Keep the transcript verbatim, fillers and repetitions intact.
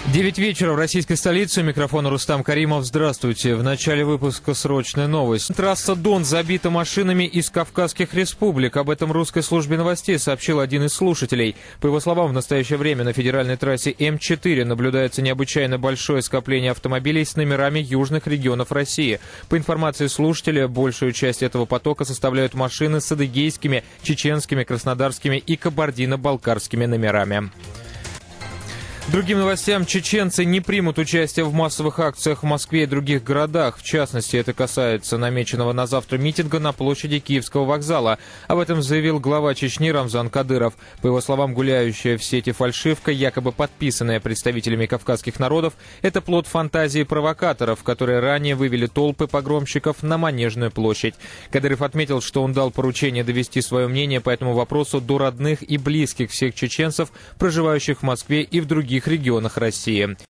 девять вечера в российской столице. Микрофон Рустам Каримов. Здравствуйте. В начале выпуска срочная новость. Трасса Дон забита машинами из Кавказских республик. Об этом русской службе новостей сообщил один из слушателей. По его словам, в настоящее время на федеральной трассе М четыре наблюдается необычайно большое скопление автомобилей с номерами южных регионов России. По информации слушателя, большую часть этого потока составляют машины с адыгейскими, чеченскими, краснодарскими и кабардино-балкарскими номерами. Другим новостям, чеченцы не примут участие в массовых акциях в Москве и других городах. В частности, это касается намеченного на завтра митинга на площади Киевского вокзала. Об этом заявил глава Чечни Рамзан Кадыров. По его словам, гуляющая в сети фальшивка, якобы подписанная представителями кавказских народов, это плод фантазии провокаторов, которые ранее вывели толпы погромщиков на Манежную площадь. Кадыров отметил, что он дал поручение довести свое мнение по этому вопросу до родных и близких всех чеченцев, проживающих в Москве и в других регионах России.